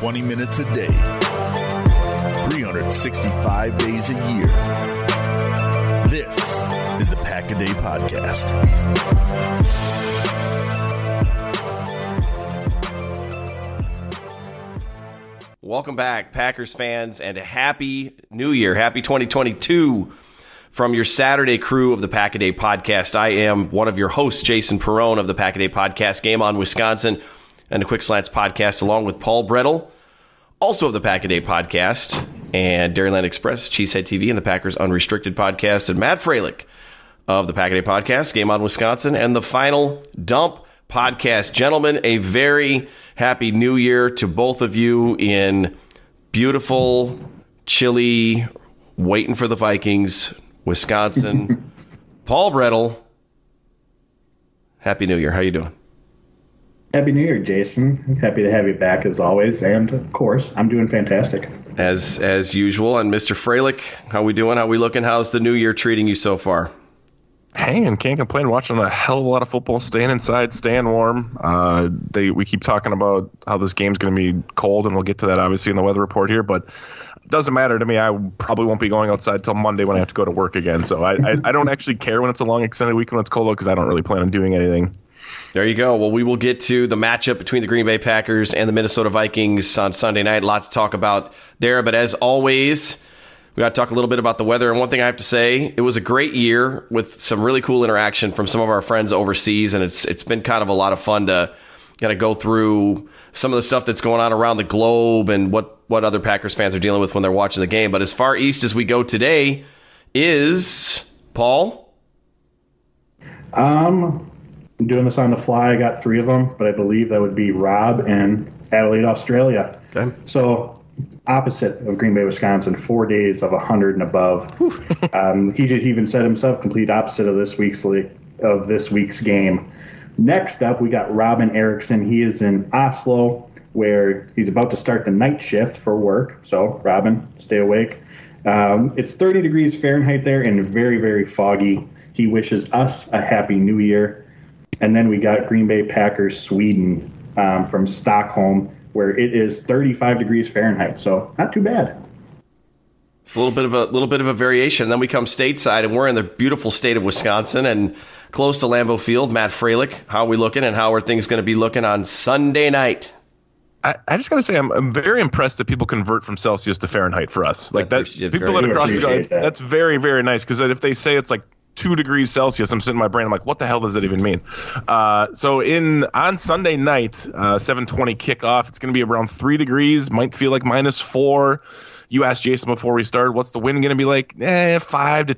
20 minutes a day, 365 days a year. This is the Pack-A-Day Podcast. Welcome back, Packers fans, and a happy new year. Happy 2022 from your Saturday crew of the Pack-A-Day Podcast. I am one of your hosts, Jason Perrone of the Pack-A-Day Podcast, Game On Wisconsin, and the Quick Slants Podcast, along with Paul Brettel, also of the Pack-A-Day Podcast, and Dairyland Express, Cheesehead TV, and the Packers Unrestricted Podcast, and Matt Freilich of the Pack-A-Day Podcast, Game On Wisconsin, and the Final Dump Podcast. Gentlemen, a very happy new year to both of you in beautiful, chilly, waiting for the Vikings, Wisconsin. Paul Brettel, happy new year. How you doing? Happy New Year, Jason. Happy to have you back as always. And, of course, I'm doing fantastic. As usual. And Mr. Freilich, how we doing? How we looking? How's the new year treating you so far? Hanging, can't complain. Watching a hell of a lot of football, staying inside, staying warm. We keep talking about how this game's going to be cold, and we'll get to that, obviously, in the weather report here. But it doesn't matter to me. I probably won't be going outside till Monday when I have to go to work again. So I don't actually care when it's a long, extended week when it's cold, because I don't really plan on doing anything. There you go. Well, we will get to the matchup between the Green Bay Packers and the Minnesota Vikings on Sunday night. A lot to talk about there. But as always, we got to talk a little bit about the weather. And one thing I have to say, it was a great year with some really cool interaction from some of our friends overseas. And it's been kind of a lot of fun to kind of go through some of the stuff that's going on around the globe and what other Packers fans are dealing with when they're watching the game. But as far east as we go today is Paul. I'm doing this on the fly. I got 3 of them, but I believe that would be Rob and Adelaide, Australia. Okay. So opposite of Green Bay, Wisconsin, 4 days of 100 and above. He even said himself, complete opposite of this week's game. Next up, we got Robin Eriksson. He is in Oslo, where he's about to start the night shift for work. So, Robin, stay awake. It's 30 degrees Fahrenheit there and very, very foggy. He wishes us a happy new year. And then we got Green Bay Packers, Sweden, from Stockholm, where it is 35 degrees Fahrenheit. So not too bad. It's a little bit of a variation. And then we come stateside, and we're in the beautiful state of Wisconsin and close to Lambeau Field. Matt Freilich, how are we looking, and how are things going to be looking on Sunday night? I just got to say, I'm very impressed that people convert from Celsius to Fahrenheit for us. Like that, people that across the go, that's very, very nice. Because if they say it's like 2 degrees Celsius, I'm sitting in my brain, I'm like, what the hell does that even mean? So on Sunday night, 7:20 kickoff, it's going to be around 3 degrees, might feel like -4. You asked Jason before we started, what's the wind going to be like? 5 to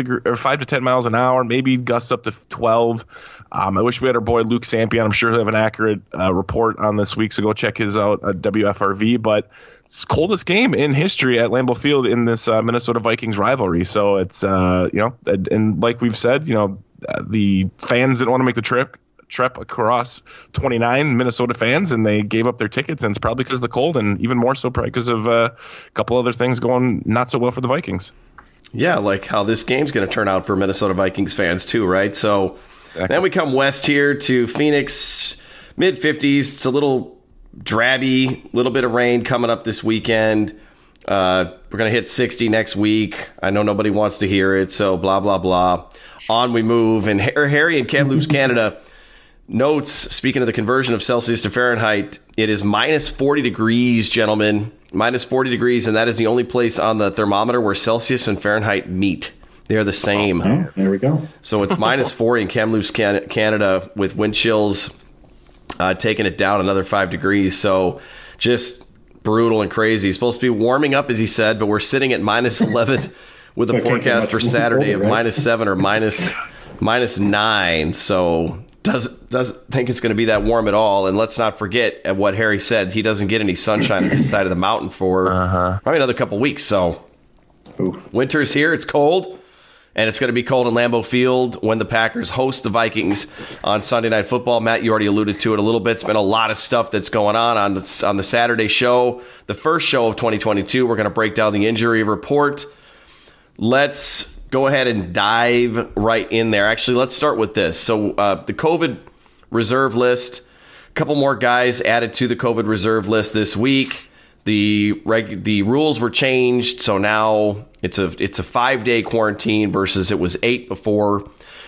10 miles an hour, maybe gusts up to 12. I wish we had our boy Luke Sampion. I'm sure he'll have an accurate report on this week, so go check his out at WFRV. But it's coldest game in history at Lambeau Field in this Minnesota Vikings rivalry. So it's and like we've said, the fans didn't want to make the trip across 29 Minnesota fans, and they gave up their tickets, and it's probably because of the cold, and even more so probably because of a couple other things going not so well for the Vikings. Yeah, like how this game's going to turn out for Minnesota Vikings fans too, right? So then we come west here to Phoenix, mid-50s. It's a little drabby, little bit of rain coming up this weekend. We're going to hit 60 next week. I know nobody wants to hear it, so blah, blah, blah. On we move. And Harry in Kamloops, Canada, notes, speaking of the conversion of Celsius to Fahrenheit, it is -40 degrees, gentlemen. -40 degrees, and that is the only place on the thermometer where Celsius and Fahrenheit meet. They're the same. Oh, there we go. So it's -4 in Kamloops, Canada, with wind chills taking it down another 5 degrees. So just brutal and crazy. It's supposed to be warming up, as he said, but we're sitting at -11 with a forecast for Saturday of -7 or -9. So doesn't think it's going to be that warm at all. And let's not forget what Harry said. He doesn't get any sunshine on his side of the mountain for probably another couple weeks. So winter's here. It's cold. And it's going to be cold in Lambeau Field when the Packers host the Vikings on Sunday Night Football. Matt, you already alluded to it a little bit. It's been a lot of stuff that's going on the Saturday show, the first show of 2022. We're going to break down the injury report. Let's go ahead and dive right in there. Actually, let's start with this. So the COVID reserve list, a couple more guys added to the COVID reserve list this week. The rules were changed, so now it's a 5-day quarantine versus it was 8 before.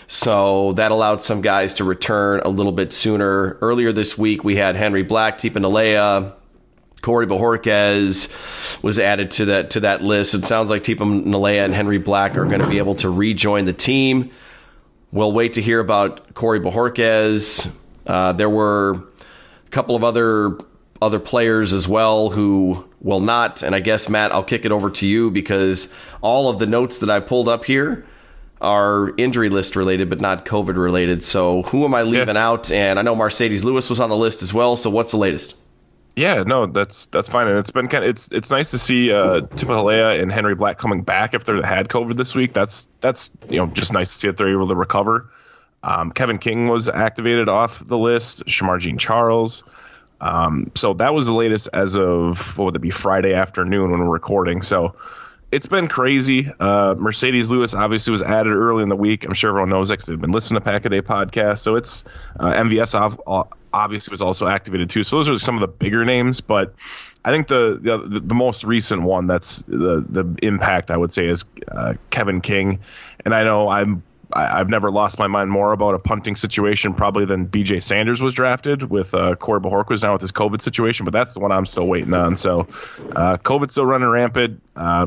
So that allowed some guys to return a little bit sooner. Earlier this week, we had Henry Black, Tipa Nalea, Corey Bojorquez was added to that list. It sounds like Tipa Nalea and Henry Black are going to be able to rejoin the team. We'll wait to hear about Corey Bojorquez. There were a couple of other players as well who will not. And I guess, Matt, I'll kick it over to you because all of the notes that I pulled up here are injury list related, but not COVID related. So who am I leaving out? And I know Marcedes Lewis was on the list as well. So what's the latest? Yeah, no, that's fine, and it's been it's nice to see Tipa Nalea and Henry Black coming back if they had COVID this week. That's just nice to see that they're able to recover. Kevin King was activated off the list. Shamar Jean-Charles. So that was the latest as of what would it be Friday afternoon when we're recording. So it's been crazy. Marcedes Lewis obviously was added early in the week. I'm sure everyone knows that because they've been listening to Pack a Day podcast. So it's MVS obviously was also activated too. So those are some of the bigger names. But I think the most recent one that's the impact I would say is Kevin King. And I know I've never lost my mind more about a punting situation probably than BJ Sanders was drafted with Corey Bojorquez now with his COVID situation. But that's the one I'm still waiting on. So COVID's still running rampant.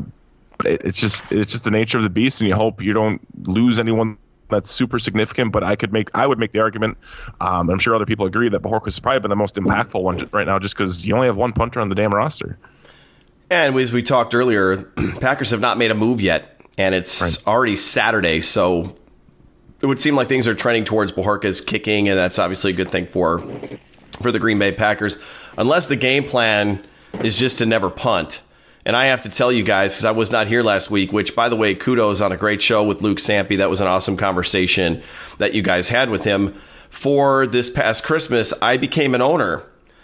It's just the nature of the beast, and you hope you don't lose anyone that's super significant. But I would make the argument, I'm sure other people agree, that Bojorquez has probably been the most impactful one right now, just because you only have one punter on the damn roster. And as we talked earlier, Packers have not made a move yet, and it's already Saturday, so it would seem like things are trending towards Bojorquez kicking, and that's obviously a good thing for the Green Bay Packers, unless the game plan is just to never punt. And I have to tell you guys, because I was not here last week, which, by the way, kudos on a great show with Luke Sampe. That was an awesome conversation that you guys had with him. For this past Christmas, I became an owner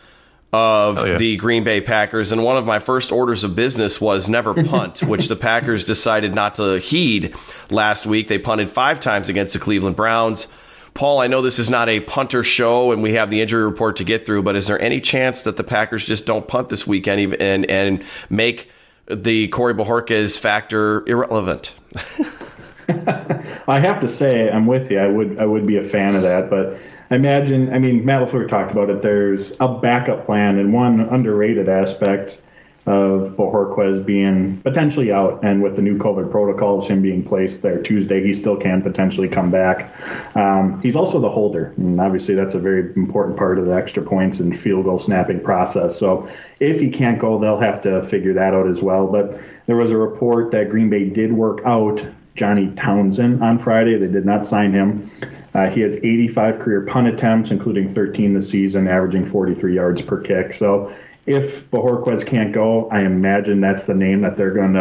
of the Green Bay Packers, and one of my first orders of business was never punt, which the Packers decided not to heed last week. They punted 5 times against the Cleveland Browns. Paul, I know this is not a punter show and we have the injury report to get through, but is there any chance that the Packers just don't punt this weekend and make the Corey Bojorquez factor irrelevant? I have to say, I'm with you. I would be a fan of that, but Matt LaFleur talked about it. There's a backup plan, and one underrated aspect of Bojorquez being potentially out, and with the new COVID protocols, him being placed there Tuesday, he still can potentially come back. He's also the holder, and obviously that's a very important part of the extra points and field goal snapping process. So if he can't go, they'll have to figure that out as well. But there was a report that Green Bay did work out Johnny Townsend on Friday. They did not sign him. He has 85 career punt attempts, including 13 this season, averaging 43 yards per kick. So if Bojorquez can't go, I imagine that's the name that they're going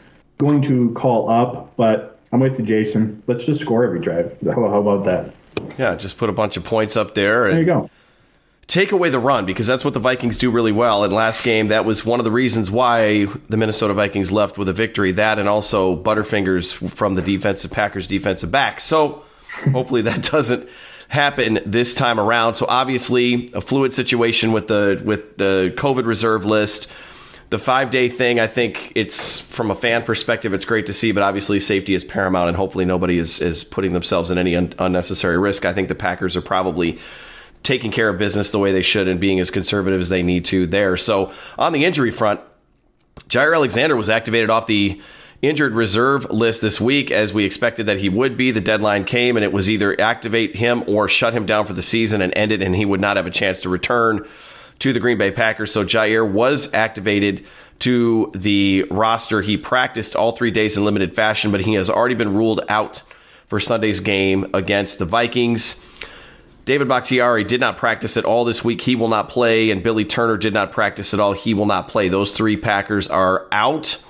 to call up. But I'm with you, Jason. Let's just score every drive. How about that? Yeah, just put a bunch of points up there. And there you go. Take away the run, because that's what the Vikings do really well. And last game, that was one of the reasons why the Minnesota Vikings left with a victory. That and also Butterfingers from the Packers defensive back. So hopefully that doesn't happen this time around. So obviously a fluid situation with the COVID reserve list. The 5-day thing, I think it's, from a fan perspective, it's great to see, but obviously safety is paramount, and hopefully nobody is putting themselves in any unnecessary risk. I think the Packers are probably taking care of business the way they should and being as conservative as they need to there. So on the injury front, Jaire Alexander was activated off the injured reserve list this week, as we expected that he would be. The deadline came, and it was either activate him or shut him down for the season and end it, and he would not have a chance to return to the Green Bay Packers. So Jaire was activated to the roster. He practiced all 3 days in limited fashion, but he has already been ruled out for Sunday's game against the Vikings. David Bakhtiari did not practice at all this week. He will not play. And Billy Turner did not practice at all. He will not play. Those 3 Packers are out.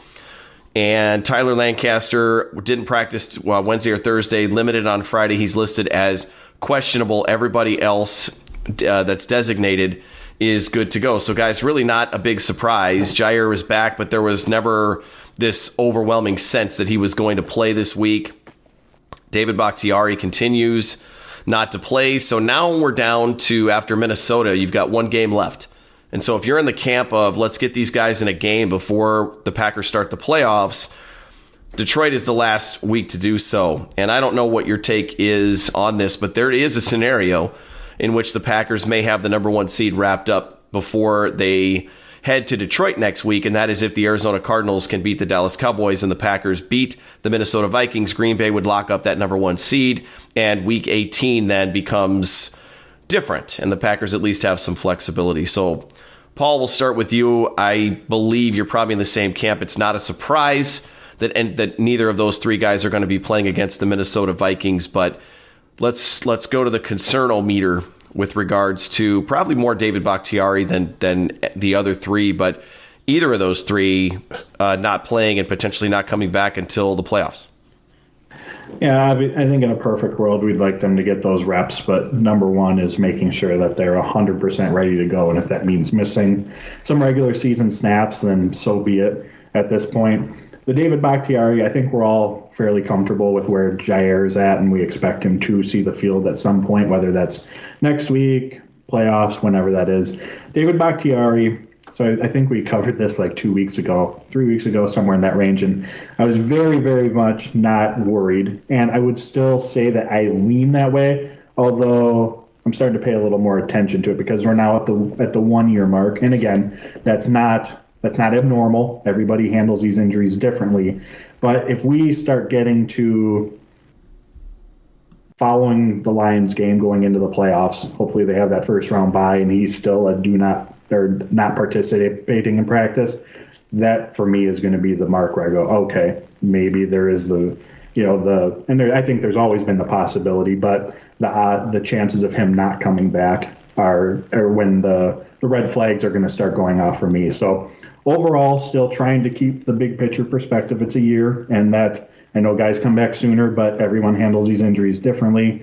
And Tyler Lancaster didn't practice Wednesday or Thursday, limited on Friday. He's listed as questionable. Everybody else that's designated is good to go. So, guys, really not a big surprise. Jaire was back, but there was never this overwhelming sense that he was going to play this week. David Bakhtiari continues not to play. So now we're down to, after Minnesota, you've got 1 game left. And so if you're in the camp of let's get these guys in a game before the Packers start the playoffs, Detroit is the last week to do so. And I don't know what your take is on this, but there is a scenario in which the Packers may have the number 1 seed wrapped up before they head to Detroit next week, and that is if the Arizona Cardinals can beat the Dallas Cowboys and the Packers beat the Minnesota Vikings, Green Bay would lock up that number 1 seed, and week 18 then becomes different, and the Packers at least have some flexibility. So, Paul, we'll start with you. I believe you're probably in the same camp. It's not a surprise that neither of those 3 guys are going to be playing against the Minnesota Vikings, but let's go to the concern-o-meter with regards to probably more David Bakhtiari than the other 3, but either of those 3 not playing and potentially not coming back until the playoffs. Yeah, I think in a perfect world, we'd like them to get those reps, but number 1 is making sure that they're 100% ready to go, and if that means missing some regular season snaps, then so be it at this point. The David Bakhtiari, I think we're all fairly comfortable with where Jair is at, and we expect him to see the field at some point, whether that's next week, playoffs, whenever that is. David Bakhtiari, so I think we covered this like 2 weeks ago, 3 weeks ago, somewhere in that range, and I was very, very much not worried, and I would still say that I lean that way, although I'm starting to pay a little more attention to it because we're now at the 1 year mark, and again, that's not abnormal. Everybody handles these injuries differently. But if we start getting to following the Lions game going into the playoffs, hopefully they have that first round bye and he's still not participating in practice, that for me is going to be the mark where I go, okay, maybe there is I think there's always been the possibility, but the chances of him not coming back are when the red flags are going to start going off for me. So overall, still trying to keep the big picture perspective. It's a year, and that I know guys come back sooner, but everyone handles these injuries differently.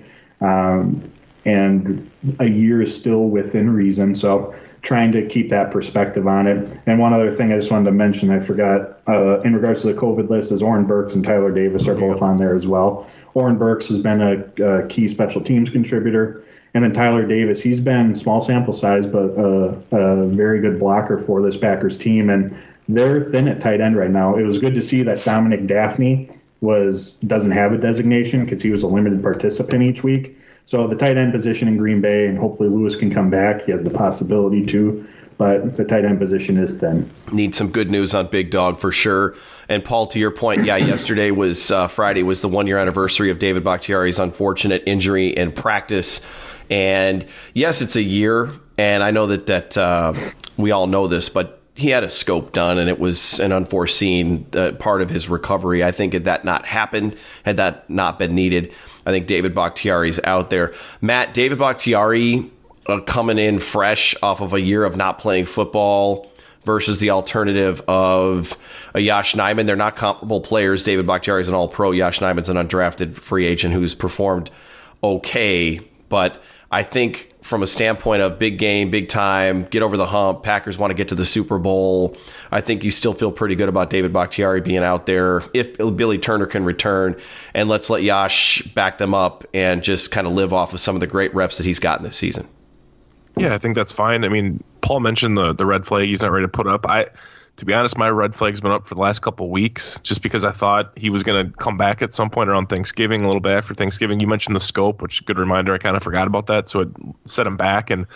And a year is still within reason. So trying to keep that perspective on it. And one other thing I just wanted to mention, I forgot, in regards to the COVID list, is Oren Burks and Tyler Davis are both on there as well. Oren Burks has been a key special teams contributor. And then Tyler Davis, he's been small sample size, but a very good blocker for this Packers team. And they're thin at tight end right now. It was good to see that Dominic Daphne doesn't have a designation because he was a limited participant each week. So the tight end position in Green Bay, and hopefully Lewis can come back. He has the possibility to, but the tight end position is thin. Need some good news on Big Dog for sure. And Paul, to your point, yesterday was Friday was the 1 year anniversary of David Bakhtiari's unfortunate injury in practice. And yes, it's a year, and I know that we all know this, but he had a scope done, and it was an unforeseen part of his recovery. I think had that not happened, had that not been needed, I think David Bakhtiari's out there. Matt, David Bakhtiari coming in fresh off of a year of not playing football versus the alternative of a Yosh Nijman. They're not comparable players. David Bakhtiari is an all-pro. Yosh Nijman's an undrafted free agent who's performed okay, but I think from a standpoint of big game, big time, get over the hump, Packers want to get to the Super Bowl, I think you still feel pretty good about David Bakhtiari being out there if Billy Turner can return, and let's let Yosh back them up and just kind of live off of some of the great reps that he's gotten this season. Yeah, I think that's fine. I mean, Paul mentioned the red flag he's not ready to put up. To be honest, my red flag's been up for the last couple of weeks just because I thought he was going to come back at some point around Thanksgiving, a little bit after Thanksgiving. You mentioned the scope, which is a good reminder. I kind of forgot about that, so it set him back. And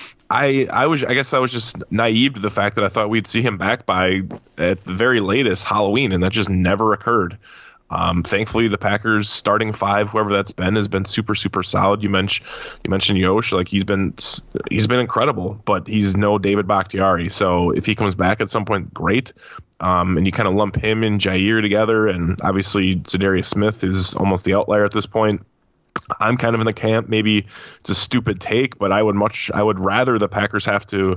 I guess I was just naive to the fact that I thought we'd see him back by, at the very latest, Halloween, and that just never occurred. Thankfully, the Packers starting 5, whoever that's been, has been super, super solid. You mentioned Yosh, like he's been incredible, but he's no David Bakhtiari. So if he comes back at some point, great. And you kind of lump him and Jair together, and obviously Za'Darius Smith is almost the outlier at this point. I'm kind of in the camp. Maybe it's a stupid take, but I would rather the Packers have to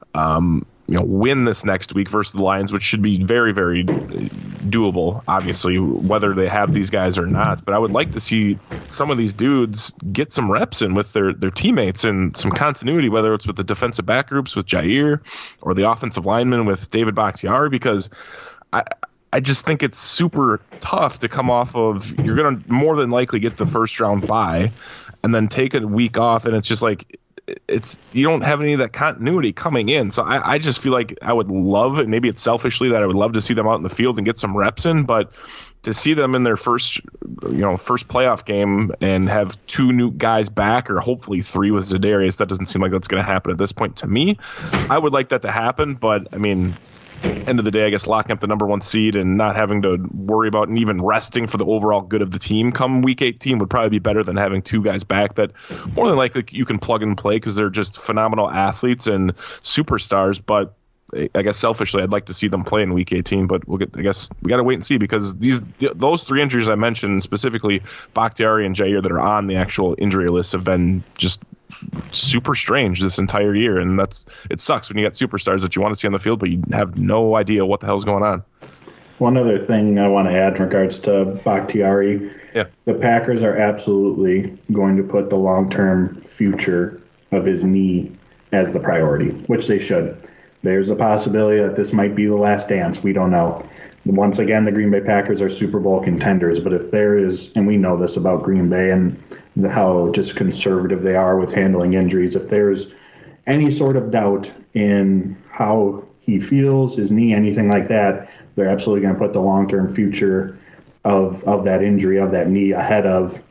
win this next week versus the Lions, which should be very, very doable, obviously, whether they have these guys or not. But I would like to see some of these dudes get some reps in with their teammates and some continuity, whether it's with the defensive back groups with Jair or the offensive linemen with David Bakhtiari, because I just think it's super tough to come off of, you're going to more than likely get the first round bye and then take a week off, and it's just like, you don't have any of that continuity coming in. So I just feel like I would love it. Maybe it's selfishly that I would love to see them out in the field and get some reps in, but to see them in their first playoff game and have 2 new guys back, or hopefully 3 with Za'Darius, that doesn't seem like that's going to happen at this point to me. I would like that to happen, but I mean, end of the day, I guess locking up the number 1 seed and not having to worry about and even resting for the overall good of the team come week 18 would probably be better than having 2 guys back that more than likely you can plug and play because they're just phenomenal athletes and superstars. But I guess selfishly, I'd like to see them play in week 18, but I guess we got to wait and see, because those 3 injuries I mentioned, specifically Bakhtiari and Jair, that are on the actual injury list, have been just super strange this entire year, and it sucks when you got superstars that you want to see on the field, but you have no idea what the hell's going on. One other thing I want to add in regards to Bakhtiari, the Packers are absolutely going to put the long-term future of his knee as the priority, which they should. There's a possibility that this might be the last dance. We don't know. Once again, the Green Bay Packers are Super Bowl contenders, but if there is, and we know this about Green Bay and how just conservative they are with handling injuries, if there's any sort of doubt in how he feels, his knee, anything like that, they're absolutely going to put the long-term future of that injury, of that knee, ahead of,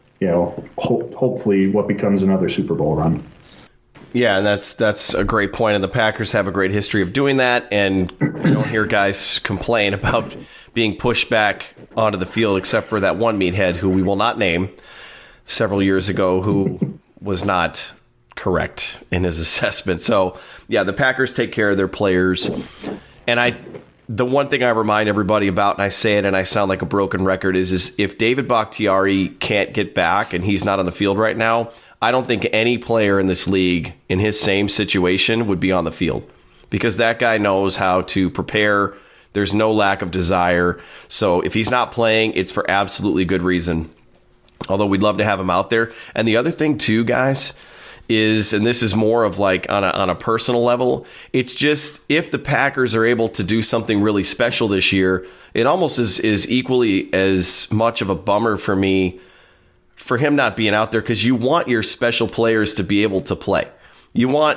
hopefully what becomes another Super Bowl run. Yeah, and that's a great point, and the Packers have a great history of doing that, and you don't hear guys complain about being pushed back onto the field, except for that one meathead who we will not name several years ago, who was not correct in his assessment. So, yeah, the Packers take care of their players, and the one thing I remind everybody about, and I say it and I sound like a broken record, is if David Bakhtiari can't get back and he's not on the field right now, I don't think any player in this league in his same situation would be on the field, because that guy knows how to prepare. There's no lack of desire. So if he's not playing, it's for absolutely good reason, although we'd love to have him out there. And the other thing too, guys, is, and this is more of like on a personal level, it's just if the Packers are able to do something really special this year, it almost is equally as much of a bummer for me for him not being out there, because you want your special players to be able to play. You want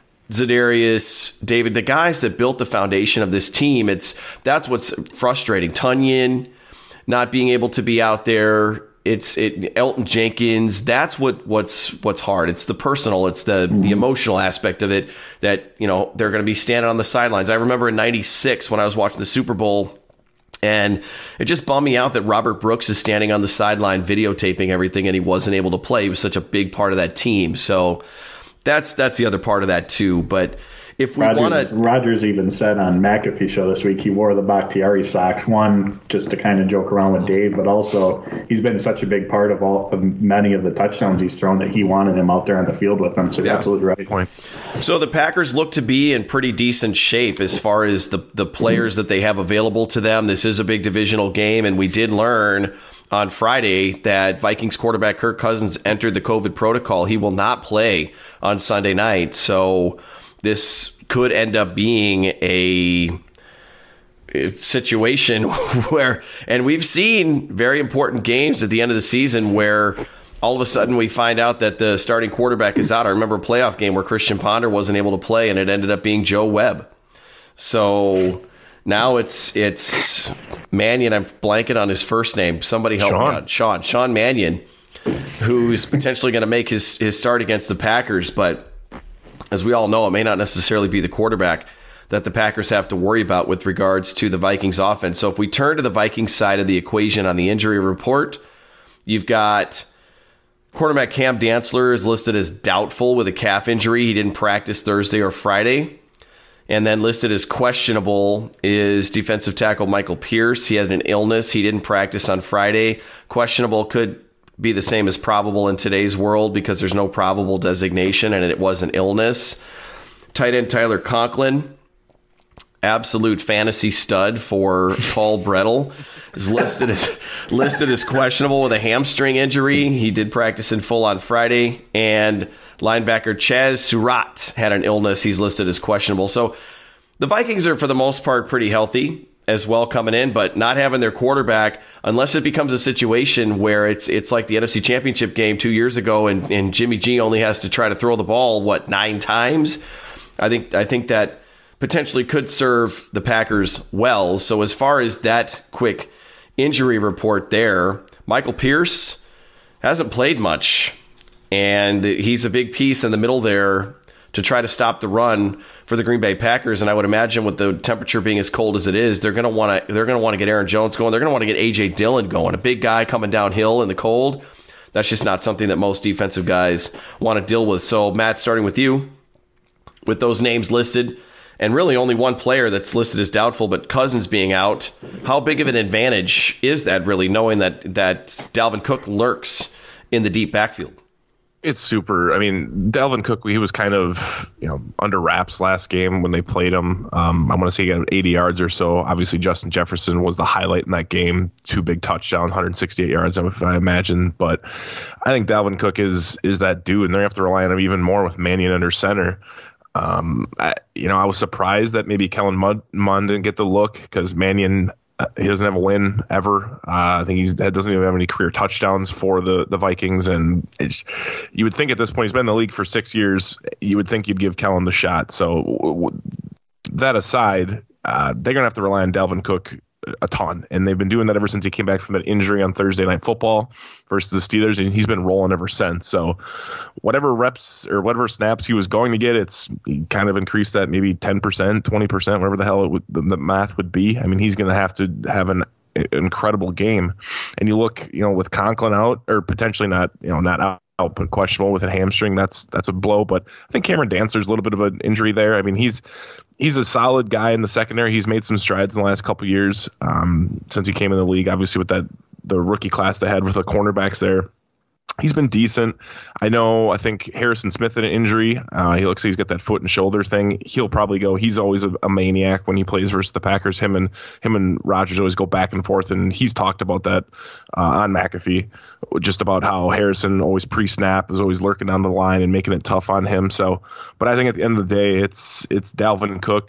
Za'Darius, David, the guys that built the foundation of this team. That's what's frustrating. Tunyon not being able to be out there. Elton Jenkins. That's what's hard. It's the personal. It's the emotional aspect of it that they're going to be standing on the sidelines. I remember in '96 when I was watching the Super Bowl, and it just bummed me out that Robert Brooks is standing on the sideline videotaping everything, and he wasn't able to play. He was such a big part of that team. So that's the other part of that too. But if we want to, Rodgers even said on McAfee show this week he wore the Bakhtiari socks, one just to kind of joke around with Dave, but also he's been such a big part of many of the touchdowns he's thrown that he wanted him out there on the field with him. So you're absolutely right. Point. So the Packers look to be in pretty decent shape as far as the players that they have available to them. This is a big divisional game, and we did learn on Friday that Vikings quarterback Kirk Cousins entered the COVID protocol. He will not play on Sunday night. So this could end up being a situation where, and we've seen very important games at the end of the season where all of a sudden we find out that the starting quarterback is out. I remember a playoff game where Christian Ponder wasn't able to play, and it ended up being Joe Webb. So now it's Mannion. I'm blanking on his first name. Somebody help me out. Sean Mannion, who's potentially going to make his start against the Packers, but as we all know, it may not necessarily be the quarterback that the Packers have to worry about with regards to the Vikings offense. So if we turn to the Vikings side of the equation on the injury report, you've got quarterback Cam Dantzler is listed as doubtful with a calf injury. He didn't practice Thursday or Friday. And then listed as questionable is defensive tackle Michael Pierce. He had an illness. He didn't practice on Friday. Questionable could be the same as probable in today's world because there's no probable designation and it was an illness. Tight end Tyler Conklin, absolute fantasy stud for Paul Brettel, is listed as questionable with a hamstring injury. He did practice in full on Friday. And linebacker Chaz Surratt had an illness. He's listed as questionable. So the Vikings are, for the most part, pretty healthy. as well coming in, but not having their quarterback, unless it becomes a situation where it's like the NFC Championship game 2 years ago and Jimmy G only has to try to throw the ball, 9 times? I think that potentially could serve the Packers well. So as far as that quick injury report there, Michael Pierce hasn't played much, and he's a big piece in the middle there to try to stop the run for the Green Bay Packers. And I would imagine with the temperature being as cold as it is, they're going to want to get Aaron Jones going. They're going to want to get A.J. Dillon going, a big guy coming downhill in the cold. That's just not something that most defensive guys want to deal with. So, Matt, starting with you, with those names listed, and really only one player that's listed as doubtful, but Cousins being out, how big of an advantage is that really, knowing that Dalvin Cook lurks in the deep backfield? It's super. I mean, Dalvin Cook, he was kind of, under wraps last game when they played him. I want to say he got 80 yards or so. Obviously, Justin Jefferson was the highlight in that game. 2 big touchdowns, 168 yards, if I imagine. But I think Dalvin Cook is that dude, and they're going to have to rely on him even more with Mannion under center. I was surprised that maybe Kellen Mond didn't get the look because Mannion, he doesn't have a win ever. I think he doesn't even have any career touchdowns for the Vikings. And you would think at this point, he's been in the league for 6 years, you would think you'd give Kellen the shot. So that aside, they're going to have to rely on Dalvin Cook a ton. And they've been doing that ever since he came back from that injury on Thursday Night Football versus the Steelers. And he's been rolling ever since. So whatever reps or whatever snaps he was going to get, he kind of increased that maybe 10%, 20%, whatever the hell the math would be. I mean, he's going to have an incredible game. And you look, with Conklin out, or potentially not out, but questionable with a hamstring, that's a blow. But I think Cameron Dancer's a little bit of an injury there. I mean, he's a solid guy in the secondary. He's made some strides in the last couple of years since he came in the league, obviously with the rookie class they had with the cornerbacks there. He's been decent. I think Harrison Smith had an injury. He looks like he's got that foot and shoulder thing. He'll probably go. He's always a maniac when he plays versus the Packers. Him and Rodgers always go back and forth, and he's talked about that on McAfee, just about how Harrison always pre-snap is always lurking down the line and making it tough on him. So, but I think at the end of the day, it's Dalvin Cook,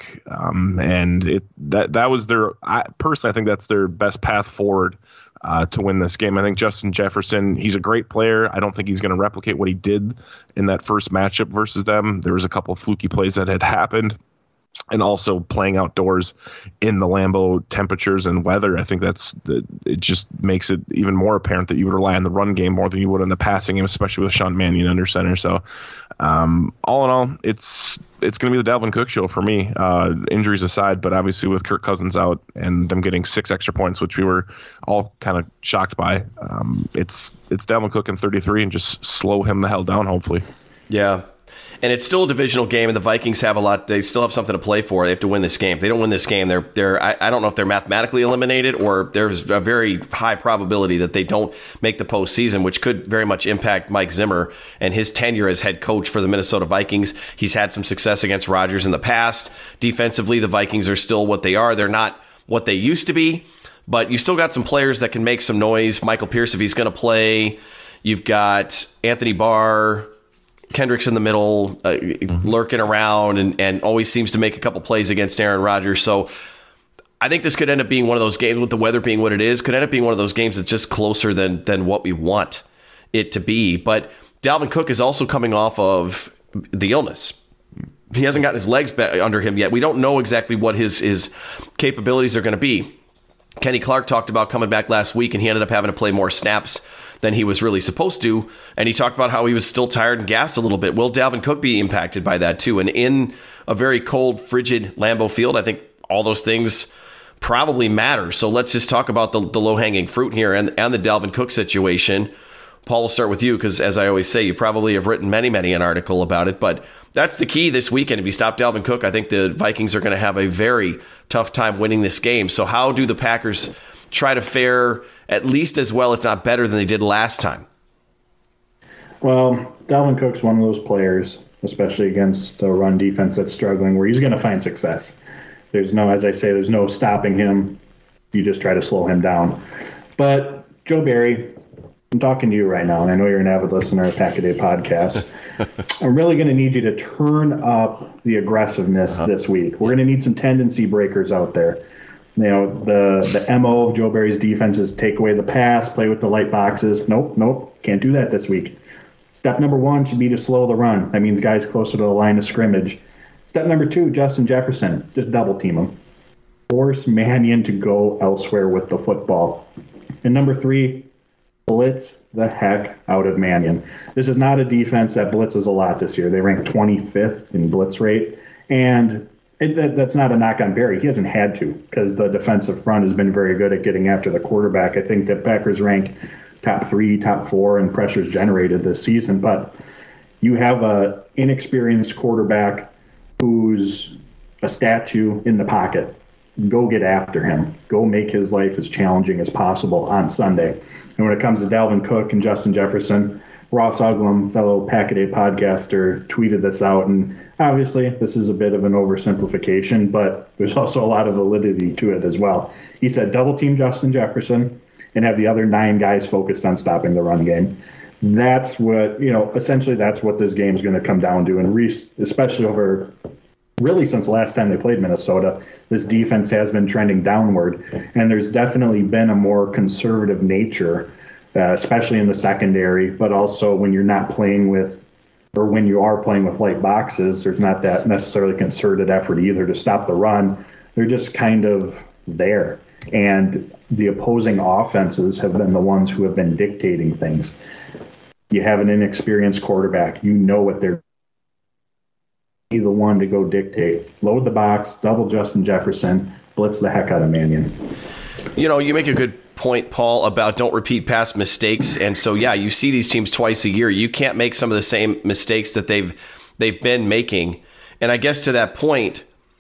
and that was personally, I think that's their best path forward to win this game. I think Justin Jefferson, he's a great player. I don't think he's going to replicate what he did in that first matchup versus them. There was a couple of fluky plays that had happened. And also playing outdoors in the Lambeau temperatures and weather, I think it just makes it even more apparent that you would rely on the run game more than you would in the passing game, especially with Sean Mannion under center. So all in all, it's going to be the Dalvin Cook show for me, injuries aside, but obviously with Kirk Cousins out and them getting 6 extra points, which we were all kind of shocked by, it's Dalvin Cook in 33 and just slow him the hell down, hopefully. Yeah. And it's still a divisional game, and the Vikings have they still have something to play for. They have to win this game. If they don't win this game, I don't know if they're mathematically eliminated or there's a very high probability that they don't make the postseason, which could very much impact Mike Zimmer and his tenure as head coach for the Minnesota Vikings. He's had some success against Rodgers in the past. Defensively, the Vikings are still what they are. They're not what they used to be, but you still got some players that can make some noise. Michael Pierce, if he's going to play. You've got Anthony Barr, Kendricks in the middle, lurking around and always seems to make a couple plays against Aaron Rodgers. So I think this could end up being one of those games, with the weather being what it is, could end up being one of those games that's just closer than what we want it to be. But Dalvin Cook is also coming off of the illness. He hasn't gotten his legs back under him yet. We don't know exactly what his capabilities are going to be. Kenny Clark talked about coming back last week, and he ended up having to play more snaps than he was really supposed to. And he talked about how he was still tired and gassed a little bit. Will Dalvin Cook be impacted by that too? And in a very cold, frigid Lambeau Field, I think all those things probably matter. So let's just talk about the low-hanging fruit here and the Dalvin Cook situation. Paul, we'll start with you because, as I always say, you probably have written many an article about it. But that's the key this weekend. If you stop Dalvin Cook, I think the Vikings are going to have a very tough time winning this game. So how do the Packers try to fare at least as well, if not better, than they did last time? Well, Dalvin Cook's one of those players, especially against a run defense that's struggling, where he's going to find success. There's no stopping him. You just try to slow him down. But Joe Barry, I'm talking to you right now, and I know you're an avid listener of Pack a Day podcast. I'm really going to need you to turn up the aggressiveness this week. We're going to need some tendency breakers out there. The MO of Joe Barry's defense is take away the pass, play with the light boxes. Nope, can't do that this week. Step number 1 should be to slow the run. That means guys closer to the line of scrimmage. Step number 2, Justin Jefferson, just double team him. Force Mannion to go elsewhere with the football. And number 3, blitz the heck out of Mannion. This is not a defense that blitzes a lot this year. They rank 25th in blitz rate. And that's not a knock on Barry. He hasn't had to because the defensive front has been very good at getting after the quarterback. I think that Packers rank top 3, top 4 in pressures generated this season. But you have a inexperienced quarterback who's a statue in the pocket. Go get after him. Go make his life as challenging as possible on Sunday. And when it comes to Dalvin Cook and Justin Jefferson, Ross Uglum, fellow Pack-A-Day podcaster, tweeted this out. And obviously, this is a bit of an oversimplification, but there's also a lot of validity to it as well. He said, double team Justin Jefferson and have the other 9 guys focused on stopping the run game. That's what, essentially that's what this game is going to come down to. And especially over, really since last time they played Minnesota, this defense has been trending downward. And there's definitely been a more conservative nature, especially in the secondary, but also when you're not playing with, or when you are playing with light boxes, there's not that necessarily concerted effort either to stop the run. They're just kind of there. And the opposing offenses have been the ones who have been dictating things. You have an inexperienced quarterback. You know what they're the one to go dictate. Load the box, double Justin Jefferson, blitz the heck out of Mannion. You make a good point, Paul, about don't repeat past mistakes. And so, you see these teams twice a year. You can't make some of the same mistakes that they've been making. And I guess to that point,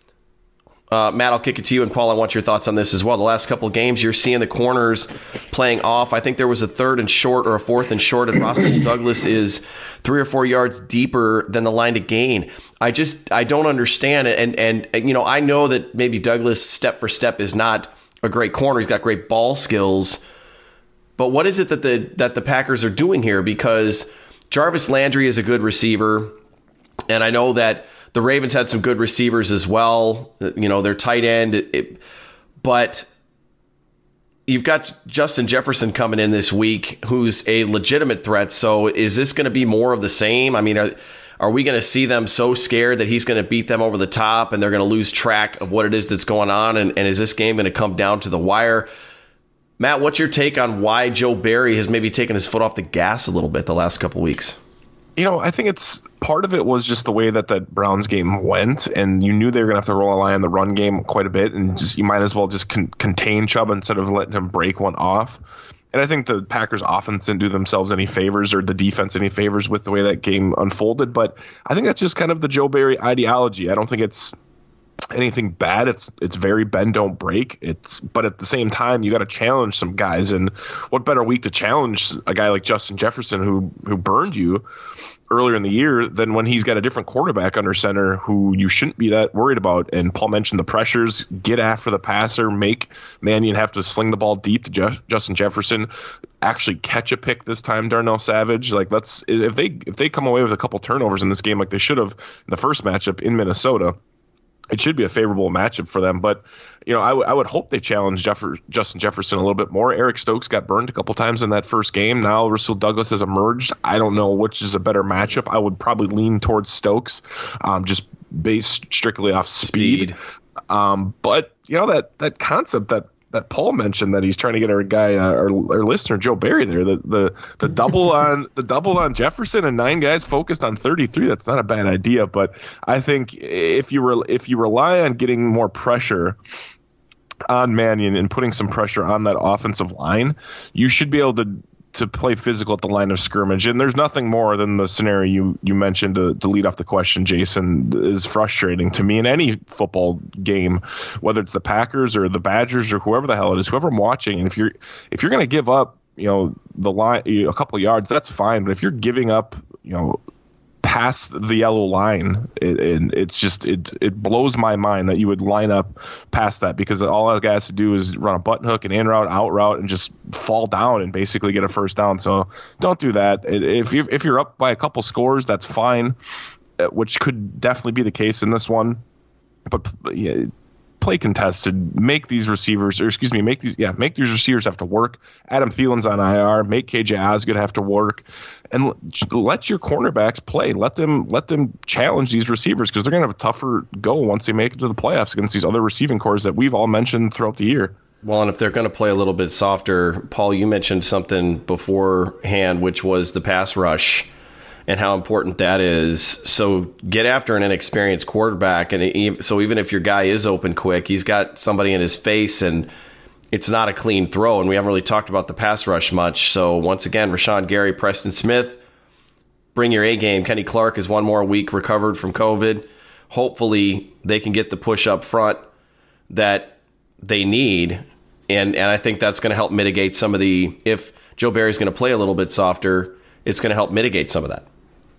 Matt, I'll kick it to you, and Paul, I want your thoughts on this as well. The last couple of games, you're seeing the corners playing off. I think there was a 3rd and short or a 4th and short, and Russell Douglas is 3 or 4 yards deeper than the line to gain. I don't understand it. And I know that maybe Douglas step for step is not a great corner. He's got great ball skills. But what is it that the Packers are doing here? Because Jarvis Landry is a good receiver, and I know that the Ravens had some good receivers as well, their tight end. But you've got Justin Jefferson coming in this week, who's a legitimate threat. So is this going to be more of the same? I mean, are we going to see them so scared that he's going to beat them over the top and they're going to lose track of what it is that's going on? And is this game going to come down to the wire? Matt, what's your take on why Joe Barry has maybe taken his foot off the gas a little bit the last couple weeks? I think it's part of it was just the way that Browns game went, and you knew they were going to have to rely on the run game quite a bit, and you might as well just contain Chubb instead of letting him break one off. And I think the Packers offense didn't do themselves any favors or the defense any favors with the way that game unfolded, but I think that's just kind of the Joe Barry ideology. I don't think it's anything bad. It's very bend don't break. But at the same time, you got to challenge some guys, and what better week to challenge a guy like Justin Jefferson who burned you earlier in the year than when he's got a different quarterback under center who you shouldn't be that worried about. And Paul mentioned the pressures, get after the passer, make Mannion have to sling the ball deep to Justin Jefferson, actually catch a pick this time, Darnell Savage. Like, that's if they come away with a couple turnovers in this game like they should have in the first matchup in Minnesota, it should be a favorable matchup for them. But, I would hope they challenge Justin Jefferson a little bit more. Eric Stokes got burned a couple times in that first game. Now Russell Douglas has emerged. I don't know which is a better matchup. I would probably lean towards Stokes, just based strictly off speed. But, that concept that Paul mentioned that he's trying to get our guy, our listener Joe Barry there, the double on Jefferson and 9 guys focused on 33. That's not a bad idea, but I think if you rely on getting more pressure on Mannion and putting some pressure on that offensive line, you should be able to play physical at the line of scrimmage. And there's nothing more than the scenario you mentioned to lead off the question, Jason, is frustrating to me in any football game, whether it's the Packers or the Badgers or whoever the hell it is, whoever I'm watching. And if you're going to give up, the line, a couple of yards, that's fine. But if you're giving up, past the yellow line, it blows my mind that you would line up past that, because all a guy has to do is run a button hook, an in route, out route, and just fall down and basically get a first down. So don't do that. If you're up by a couple scores, that's fine, which could definitely be the case in this one. But play contested, make these receivers have to work. Adam Thielen's on IR, make KJ Osgood have to work, and let your cornerbacks play. Let them challenge these receivers, because they're going to have a tougher go once they make it to the playoffs against these other receiving cores that we've all mentioned throughout the year. Well, and if they're going to play a little bit softer, Paul, you mentioned something beforehand, which was the pass rush and how important that is. So get after an inexperienced quarterback. And so even if your guy is open quick, he's got somebody in his face and it's not a clean throw. And we haven't really talked about the pass rush much. So once again, Rashawn Gary, Preston Smith, bring your A game. Kenny Clark is one more week recovered from COVID. Hopefully they can get the push up front that they need, and I think that's going to help mitigate some of the, if Joe Barry's going to play a little bit softer, it's going to help mitigate some of that.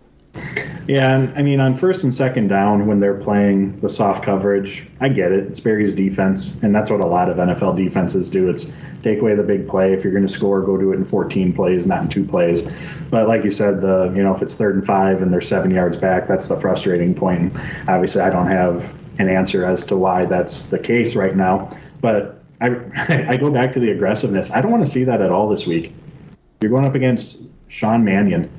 Yeah, and I mean, on first and second down, when they're playing the soft coverage, I get it. It's Barry's defense, and that's what a lot of NFL defenses do. It's take away the big play. If you're going to score, go do it in 14 plays, not in 2 plays. But like you said, if it's 3rd and 5 and they're 7 yards back, that's the frustrating point. And obviously, I don't have an answer as to why that's the case right now. But I go back to the aggressiveness. I don't want to see that at all this week. You're going up against Sean Mannion.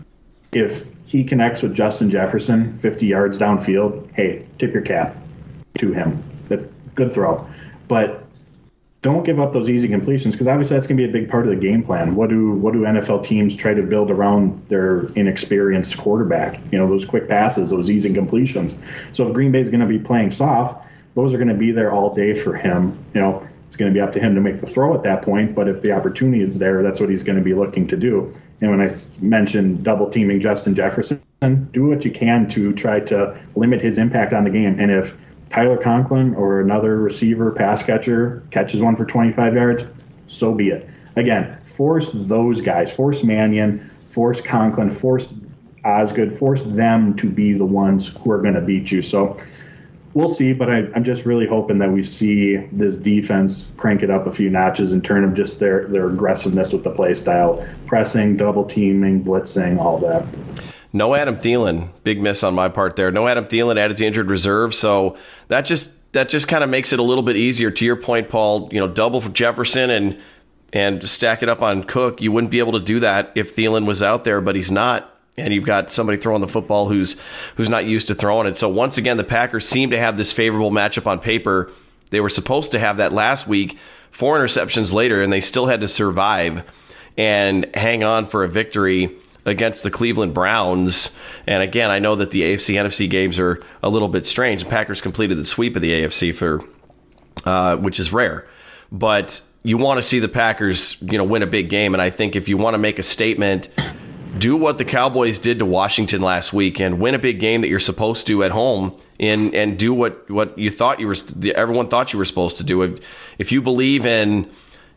If he connects with Justin Jefferson 50 yards downfield, hey, tip your cap to him. Good throw. But don't give up those easy completions, because obviously that's going to be a big part of the game plan. What do NFL teams try to build around their inexperienced quarterback? Those quick passes, those easy completions. So if Green Bay is going to be playing soft, those are going to be there all day for him. It's going to be up to him to make the throw at that point, but if the opportunity is there, that's what he's going to be looking to do. And when I mentioned double teaming Justin Jefferson, do what you can to try to limit his impact on the game. And if Tyler Conklin or another receiver, pass catcher, catches one for 25 yards, so be it. Again, force those guys, force Mannion, force Conklin, force Osgood, force them to be the ones who are going to beat you. So we'll see, but I'm just really hoping that we see this defense crank it up a few notches in terms of just their aggressiveness with the play style, pressing, double teaming, blitzing, all that. No Adam Thielen, big miss on my part there. No Adam Thielen added to injured reserve, so that just kind of makes it a little bit easier. To your point, Paul, double for Jefferson and stack it up on Cook. You wouldn't be able to do that if Thielen was out there, but he's not. And you've got somebody throwing the football who's not used to throwing it. So once again, the Packers seem to have this favorable matchup on paper. They were supposed to have that last week, 4 interceptions later, and they still had to survive and hang on for a victory against the Cleveland Browns. And again, I know that the AFC-NFC games are a little bit strange. The Packers completed the sweep of the AFC which is rare. But you want to see the Packers, win a big game. And I think if you want to make a statement, do what the Cowboys did to Washington last week and win a big game that you're supposed to at home, and do what you thought everyone thought you were supposed to do. If you believe in,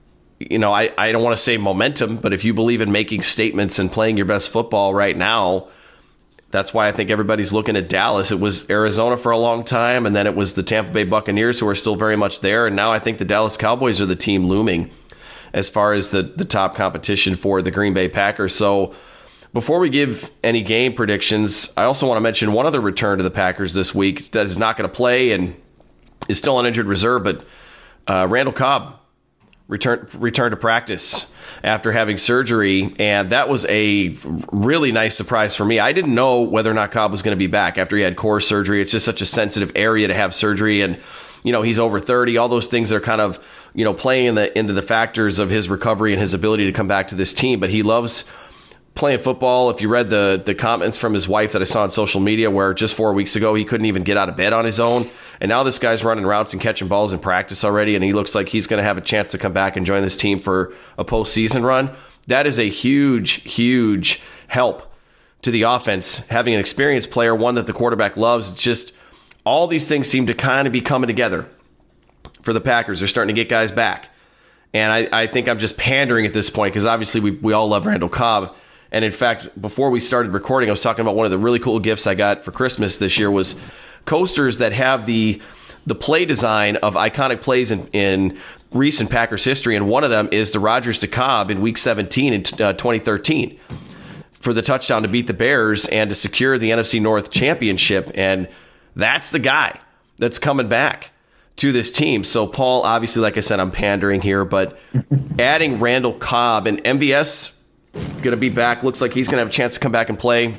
I don't want to say momentum, but if you believe in making statements and playing your best football right now, that's why I think everybody's looking at Dallas. It was Arizona for a long time, and then it was the Tampa Bay Buccaneers, who are still very much there. And now I think the Dallas Cowboys are the team looming as far as the top competition for the Green Bay Packers. So before we give any game predictions, I also want to mention one other return to the Packers this week that is not going to play and is still on injured reserve, but Randall Cobb returned to practice after having surgery, and that was a really nice surprise for me. I didn't know whether or not Cobb was going to be back after he had core surgery. It's just such a sensitive area to have surgery, and he's over 30. All those things are kind of playing into the factors of his recovery and his ability to come back to this team. But he loves playing football. If you read the comments from his wife that I saw on social media, where just 4 weeks ago he couldn't even get out of bed on his own, and now this guy's running routes and catching balls in practice already, and he looks like he's going to have a chance to come back and join this team for a postseason run. That is a huge help to the offense, having an experienced player, one that the quarterback loves. It's just all these things seem to kind of be coming together for the Packers. They're starting to get guys back, and I think I'm just pandering at this point, because obviously we all love Randall Cobb. And in fact, before we started recording, I was talking about one of the really cool gifts I got for Christmas this year was coasters that have the play design of iconic plays in recent Packers history. And one of them is the Rodgers to Cobb in Week 17 in 2013 for the touchdown to beat the Bears and to secure the NFC North championship. And that's the guy that's coming back to this team. So, Paul, obviously, like I said, I'm pandering here, but adding Randall Cobb and MVS going to be back. Looks like he's going to have a chance to come back and play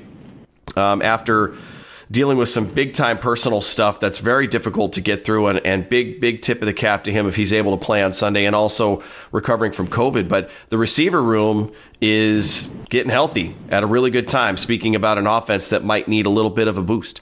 after dealing with some big-time personal stuff that's very difficult to get through, and big tip of the cap to him if he's able to play on Sunday, and also recovering from COVID. But the receiver room is getting healthy at a really good time, speaking about an offense that might need a little bit of a boost.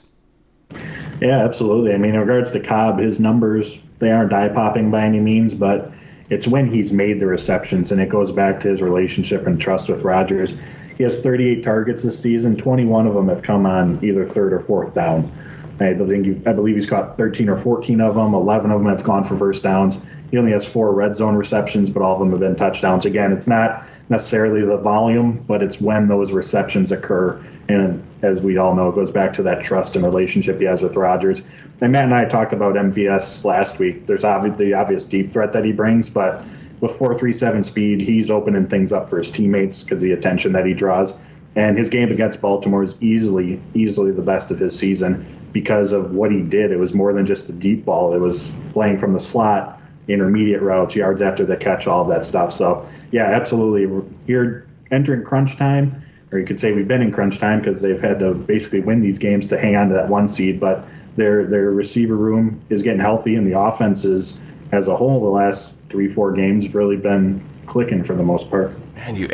Yeah, absolutely. I mean, in regards to Cobb, his numbers, they aren't eye-popping by any means, but it's when he's made the receptions, and it goes back to his relationship and trust with Rodgers. He has 38 targets this season. 21 of them have come on either third or fourth down. I believe he's caught 13 or 14 of them. 11 of them have gone for first downs. He only has 4 red zone receptions, but all of them have been touchdowns. Again, it's not necessarily the volume, but it's when those receptions occur. And as we all know, it goes back to that trust and relationship he has with Rodgers. And Matt and I talked about MVS last week. There's the obvious deep threat that he brings, but with 4.37 speed, he's opening things up for his teammates because the attention that he draws. And his game against Baltimore is easily the best of his season because of what he did. It was more than just the deep ball. It was playing from the slot, intermediate routes, yards after the catch, all of that stuff. So, yeah, absolutely. You're entering crunch time, or you could say we've been in crunch time because they've had to basically win these games to hang on to that 1 seed. But their receiver room is getting healthy, and the offense is, as a whole, the last 3-4 games really been clicking for the most part. And you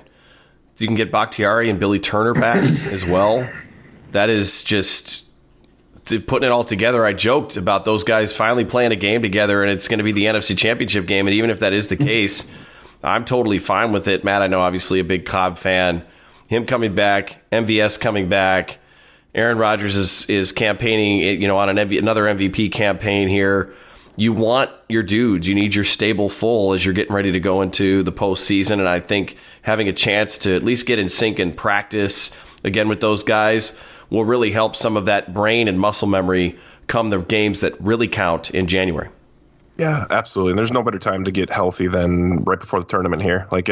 can get Bakhtiari and Billy Turner back as well. That is just putting it all together. I joked about those guys finally playing a game together, and it's going to be the NFC Championship game. And even if that is the case, I'm totally fine with it. Matt, I know obviously a big Cobb fan. Him coming back, MVS coming back. Aaron Rodgers is campaigning, on another MVP campaign here. You want your dudes. You need your stable full as you're getting ready to go into the postseason. And I think having a chance to at least get in sync and practice again with those guys will really help some of that brain and muscle memory come the games that really count in January. Yeah, absolutely. And there's no better time to get healthy than right before the tournament here. Like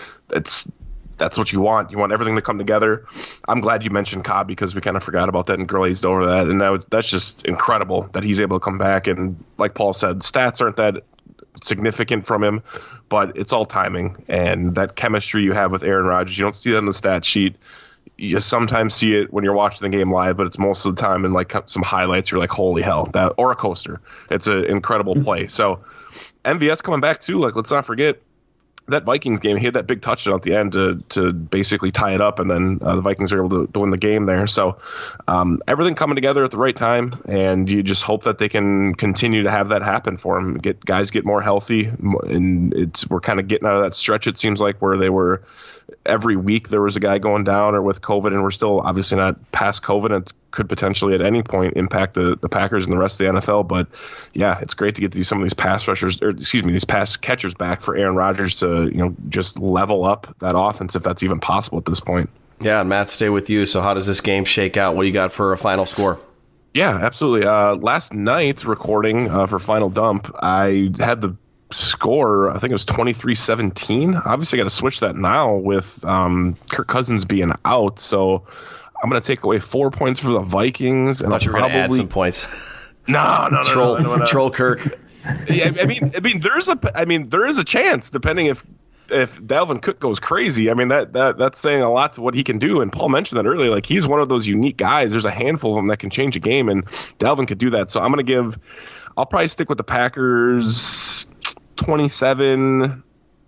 that's what you want. You want everything to come together. I'm glad you mentioned Cobb because we kind of forgot about that and glazed over that. And that's just incredible that he's able to come back. And like Paul said, stats aren't that significant from him, but it's all timing. And that chemistry you have with Aaron Rodgers, you don't see that in the stat sheet. You just sometimes see it when you're watching the game live, but it's most of the time in like some highlights. You're like, holy hell, that or a coaster. It's an incredible play. So MVS coming back too. Like, let's not forget, that Vikings game, he had that big touchdown at the end to basically tie it up, and then the Vikings are able to win the game there. So everything coming together at the right time, and you just hope that they can continue to have that happen for them. Guys get more healthy, and we're kind of getting out of that stretch, it seems like, where they were every week there was a guy going down or with COVID, and we're still obviously not past COVID, and it could potentially at any point impact the Packers and the rest of the NFL. But yeah, it's great to get some of these these pass catchers back for Aaron Rodgers to just level up that offense if that's even possible at this point. Yeah, and Matt, stay with you. So how does this game shake out? What do you got for a final score? Yeah, absolutely. Last night's recording for Final Dump, I had the score, I think it was 23-17. Obviously, I got to switch that now with Kirk Cousins being out. So I'm going to take away 4 points for the Vikings. And I thought you were going to add some points. No. Troll Kirk. Yeah, I mean, there is a chance, depending if Dalvin Cook goes crazy. I mean, that's saying a lot to what he can do. And Paul mentioned that earlier. Like, he's one of those unique guys. There's a handful of them that can change a game, and Dalvin could do that. So I'll probably stick with the Packers 27-10.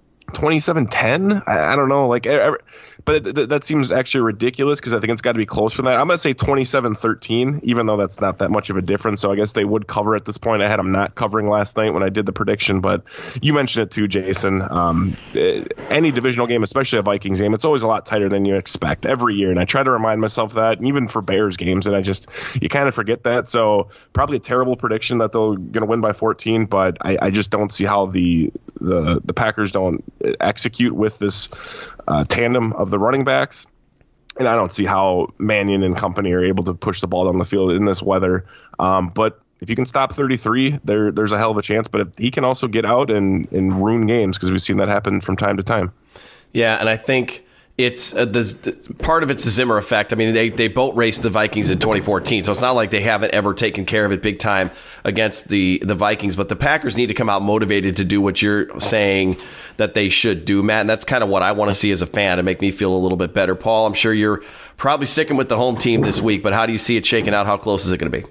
I don't know. But that seems actually ridiculous because I think it's got to be close for that. I'm going to say 27-13, even though that's not that much of a difference. So I guess they would cover at this point. I had them not covering last night when I did the prediction, but you mentioned it too, Jason. Any divisional game, especially a Vikings game, it's always a lot tighter than you expect every year. And I try to remind myself that, and even for Bears games, and you kind of forget that. So probably a terrible prediction that they're going to win by 14, but I just don't see how the Packers don't execute with this tandem of the running backs, and I don't see how Mannion and company are able to push the ball down the field in this weather. But if you can stop 33, there's a hell of a chance. But if he can also get out and ruin games, because we've seen that happen from time to time. Yeah, and I think it's part of it's the Zimmer effect. I mean, they boat raced the Vikings in 2014, so it's not like they haven't ever taken care of it big time against the Vikings. But the Packers need to come out motivated to do what you're saying that they should do, Matt. And that's kind of what I want to see as a fan to make me feel a little bit better. Paul, I'm sure you're probably sticking with the home team this week, but how do you see it shaking out? How close is it going to be?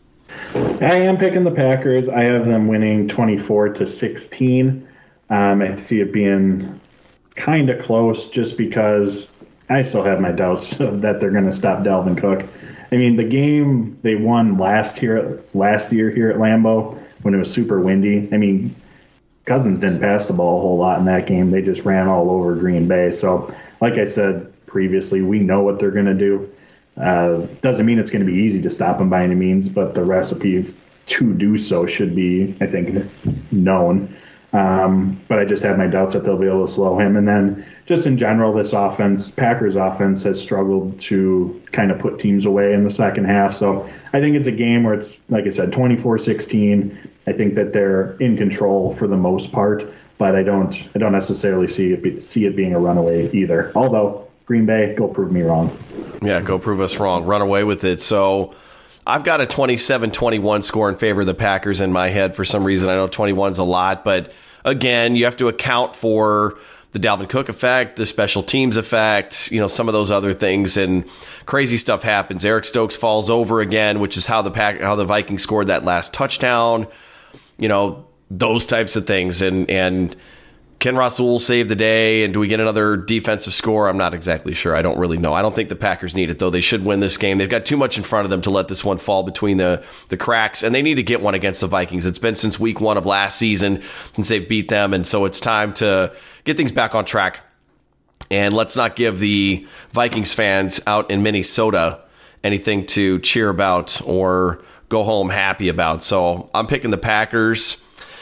I am picking the Packers. I have them winning 24-16. I see it being kind of close just because I still have my doubts that they're going to stop Dalvin Cook. I mean, the game they won last year here at Lambeau when it was super windy. I mean, Cousins didn't pass the ball a whole lot in that game. They just ran all over Green Bay. So, like I said previously, we know what they're going to do. Doesn't mean it's going to be easy to stop them by any means, but the recipe to do so should be, I think, known. But I just have my doubts that they'll be able to slow him. And then just in general, this offense, Packers offense, has struggled to kind of put teams away in the second half. So I think it's a game where it's, like I said, 24-16. I think that they're in control for the most part, but I don't necessarily see it being a runaway either. Although, Green Bay, go prove me wrong. Yeah, go prove us wrong. Run away with it. So I've got a 27-21 score in favor of the Packers in my head for some reason. I know 21's a lot, but again, you have to account for the Dalvin Cook effect, the special teams effect, some of those other things, and crazy stuff happens. Eric Stokes falls over again, which is how the Vikings scored that last touchdown. Those types of things, and can Rasul save the day, and do we get another defensive score? I'm not exactly sure. I don't really know. I don't think the Packers need it, though. They should win this game. They've got too much in front of them to let this one fall between the cracks, and they need to get one against the Vikings. It's been since week 1 of last season since they've beat them, and so it's time to get things back on track. And let's not give the Vikings fans out in Minnesota anything to cheer about or go home happy about. So I'm picking the Packers.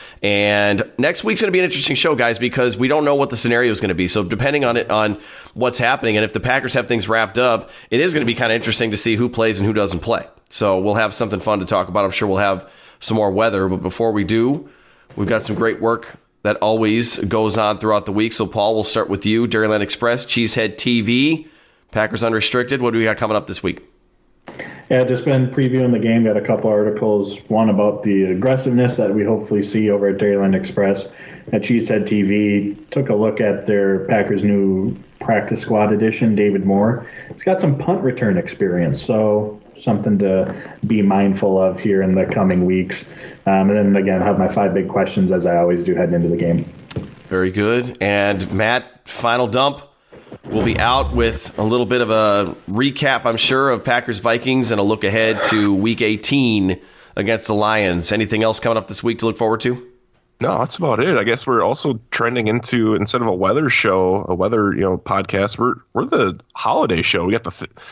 And next week's going to be an interesting show, guys, because we don't know what the scenario is going to be. So depending on what's happening, and if the Packers have things wrapped up, it is going to be kind of interesting to see who plays and who doesn't play. So we'll have something fun to talk about. I'm sure we'll have some more weather. But before we do, we've got some great work that always goes on throughout the week. So, Paul, we'll start with you. Dairyland Express, Cheesehead TV, Packers Unrestricted. What do we got coming up this week? Yeah, just been previewing the game. Got a couple articles. One about the aggressiveness that we hopefully see over at Dairyland Express. At Cheesehead TV, took a look at their Packers' new practice squad addition, David Moore. He's got some punt return experience, so something to be mindful of here in the coming weeks. And then, again, I have my 5 big questions, as I always do, heading into the game. Very good. And, Matt, final dump. We'll be out with a little bit of a recap, I'm sure, of Packers-Vikings and a look ahead to Week 18 against the Lions. Anything else coming up this week to look forward to? No, that's about it. I guess we're also trending into, instead of a weather show, a weather podcast, we're the holiday show. We got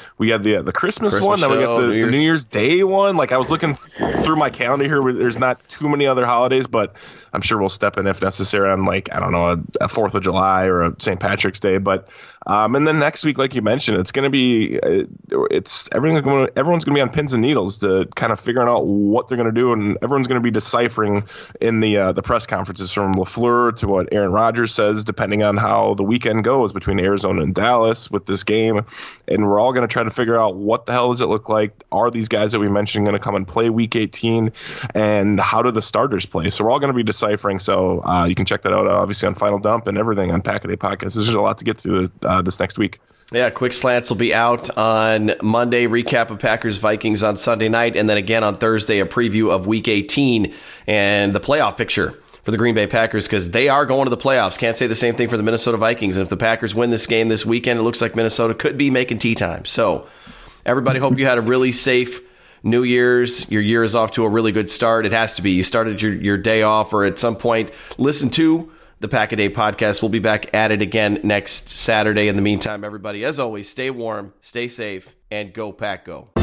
the Christmas one, then we got the New Year's Day one. Like, I was looking through my calendar here. There's not too many other holidays, but I'm sure we'll step in if necessary on, like, I don't know, a 4th of July or a St. Patrick's Day. But and then next week, like you mentioned, it's going to be everyone's going to be on pins and needles to kind of figuring out what they're going to do, and everyone's going to be deciphering in the press conferences from LaFleur to what Aaron Rodgers says, depending on how the weekend goes between Arizona and Dallas with this game. And we're all going to try to figure out what the hell does it look like? Are these guys that we mentioned going to come and play Week 18? And how do the starters play? So we're all going to be deciphering. So you can check that out, obviously, on Final Dump and everything on Pack-A-Day Podcast. There's a lot to get through this next week. Yeah, Quick Slants will be out on Monday, recap of Packers-Vikings on Sunday night, and then again on Thursday, a preview of Week 18 and the playoff picture for the Green Bay Packers, because they are going to the playoffs. Can't say the same thing for the Minnesota Vikings. And if the Packers win this game this weekend, it looks like Minnesota could be making tea time. So everybody, hope you had a really safe New Year's. Your year is off to a really good start. It has to be. You started your day off, or at some point, listen to the Pack-A-Day Podcast. We'll be back at it again next Saturday. In the meantime, everybody, as always, stay warm, stay safe, and go Pack Go.